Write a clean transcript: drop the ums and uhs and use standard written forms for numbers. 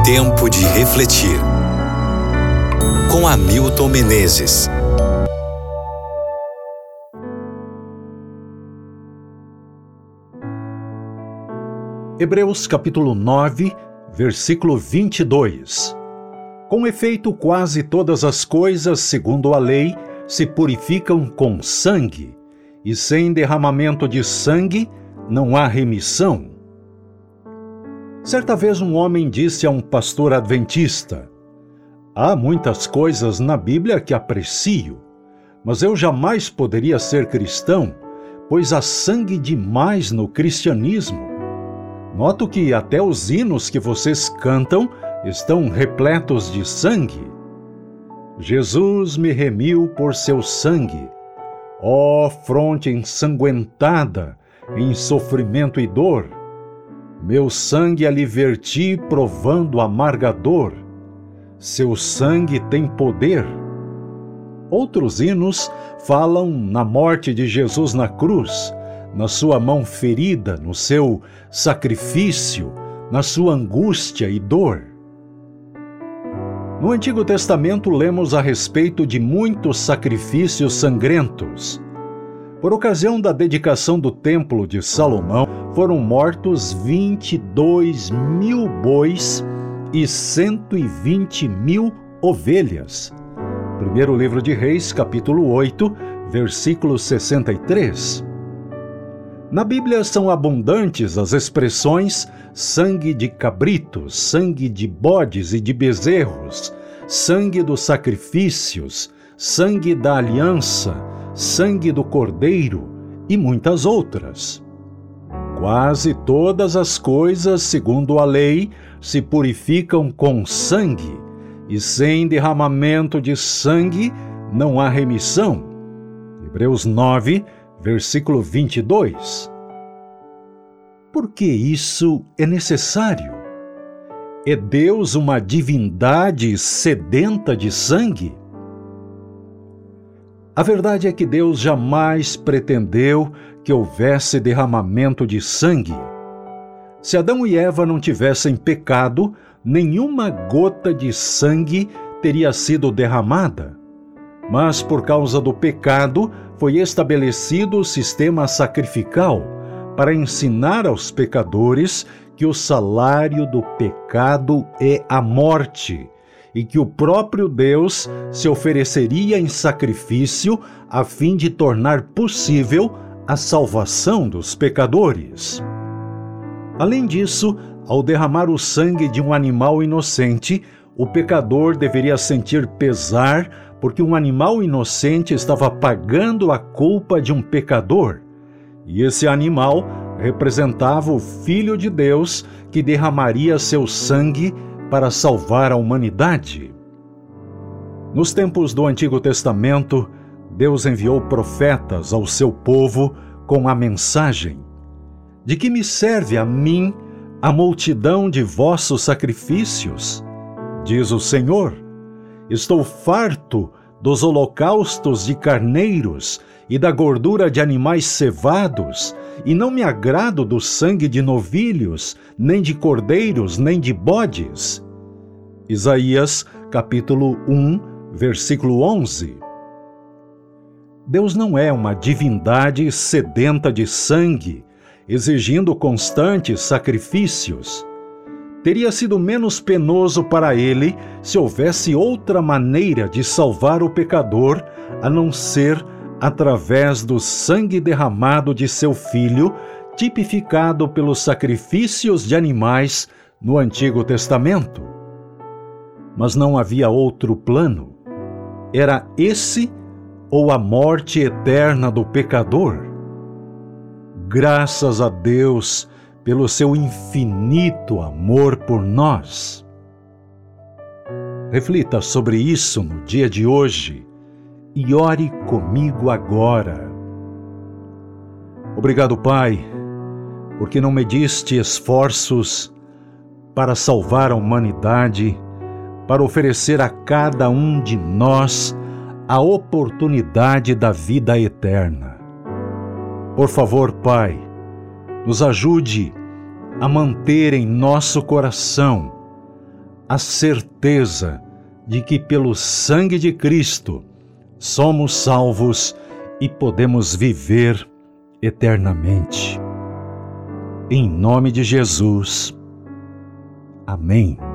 Tempo de refletir. Com Hamilton Menezes. Hebreus capítulo 9, versículo 22. Com efeito, quase todas as coisas, segundo a lei, se purificam com sangue, e sem derramamento de sangue não há remissão. Certa vez um homem disse a um pastor adventista: há muitas coisas na Bíblia que aprecio, mas eu jamais poderia ser cristão, pois há sangue demais no cristianismo. Noto que até os hinos que vocês cantam estão repletos de sangue. Jesus me remiu por seu sangue. Ó fronte ensanguentada em sofrimento e dor, meu sangue ali verti provando amarga dor. Seu sangue tem poder. Outros hinos falam na morte de Jesus na cruz, na sua mão ferida, no seu sacrifício, na sua angústia e dor. No Antigo Testamento lemos a respeito de muitos sacrifícios sangrentos. Por ocasião da dedicação do Templo de Salomão, foram mortos 22 mil bois e 120 mil ovelhas. Primeiro livro de Reis, capítulo 8, versículo 63. Na Bíblia são abundantes as expressões sangue de cabritos, sangue de bodes e de bezerros, sangue dos sacrifícios, sangue da aliança, sangue do cordeiro e muitas outras. Quase todas as coisas, segundo a lei, se purificam com sangue, e sem derramamento de sangue não há remissão. Hebreus 9, versículo 22. Por que isso é necessário? É Deus uma divindade sedenta de sangue? A verdade é que Deus jamais pretendeu que houvesse derramamento de sangue. Se Adão e Eva não tivessem pecado, nenhuma gota de sangue teria sido derramada. Mas por causa do pecado, foi estabelecido o sistema sacrificial para ensinar aos pecadores que o salário do pecado é a morte e que o próprio Deus se ofereceria em sacrifício a fim de tornar possível a salvação dos pecadores. Além disso, ao derramar o sangue de um animal inocente, o pecador deveria sentir pesar porque um animal inocente estava pagando a culpa de um pecador. E esse animal representava o Filho de Deus que derramaria seu sangue para salvar a humanidade. Nos tempos do Antigo Testamento, Deus enviou profetas ao seu povo com a mensagem: de que me serve a mim a multidão de vossos sacrifícios? Diz o Senhor: estou farto dos holocaustos de carneiros e da gordura de animais cevados, e não me agrado do sangue de novilhos, nem de cordeiros, nem de bodes. Isaías, capítulo 1, versículo 11. Deus não é uma divindade sedenta de sangue, exigindo constantes sacrifícios. Teria sido menos penoso para ele se houvesse outra maneira de salvar o pecador, a não ser através do sangue derramado de seu Filho, tipificado pelos sacrifícios de animais no Antigo Testamento. Mas não havia outro plano. Era esse ou a morte eterna do pecador? Graças a Deus pelo seu infinito amor por nós. Reflita sobre isso no dia de hoje e ore comigo agora. Obrigado, Pai, porque não mediste esforços para salvar a humanidade, para oferecer a cada um de nós a oportunidade da vida eterna. Por favor, Pai, nos ajude a manter em nosso coração a certeza de que pelo sangue de Cristo somos salvos e podemos viver eternamente. Em nome de Jesus. Amém.